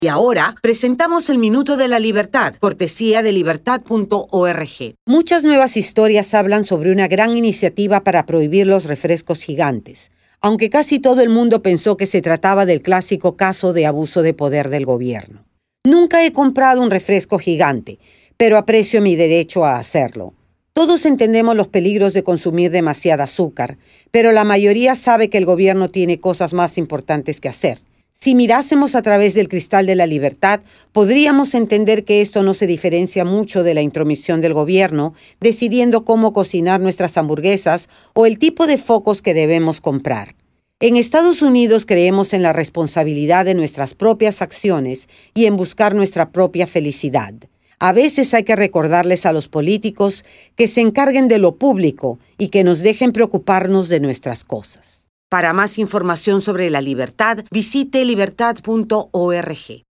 Y ahora presentamos el Minuto de la Libertad, cortesía de libertad.org. Muchas nuevas historias hablan sobre una gran iniciativa para prohibir los refrescos gigantes, aunque casi todo el mundo pensó que se trataba del clásico caso de abuso de poder del gobierno. Nunca he comprado un refresco gigante, pero aprecio mi derecho a hacerlo. Todos entendemos los peligros de consumir demasiada azúcar, pero la mayoría sabe que el gobierno tiene cosas más importantes que hacer. Si mirásemos a través del cristal de la libertad, podríamos entender que esto no se diferencia mucho de la intromisión del gobierno, decidiendo cómo cocinar nuestras hamburguesas o el tipo de focos que debemos comprar. En Estados Unidos creemos en la responsabilidad de nuestras propias acciones y en buscar nuestra propia felicidad. A veces hay que recordarles a los políticos que se encarguen de lo público y que nos dejen preocuparnos de nuestras cosas. Para más información sobre la libertad, visite libertad.org.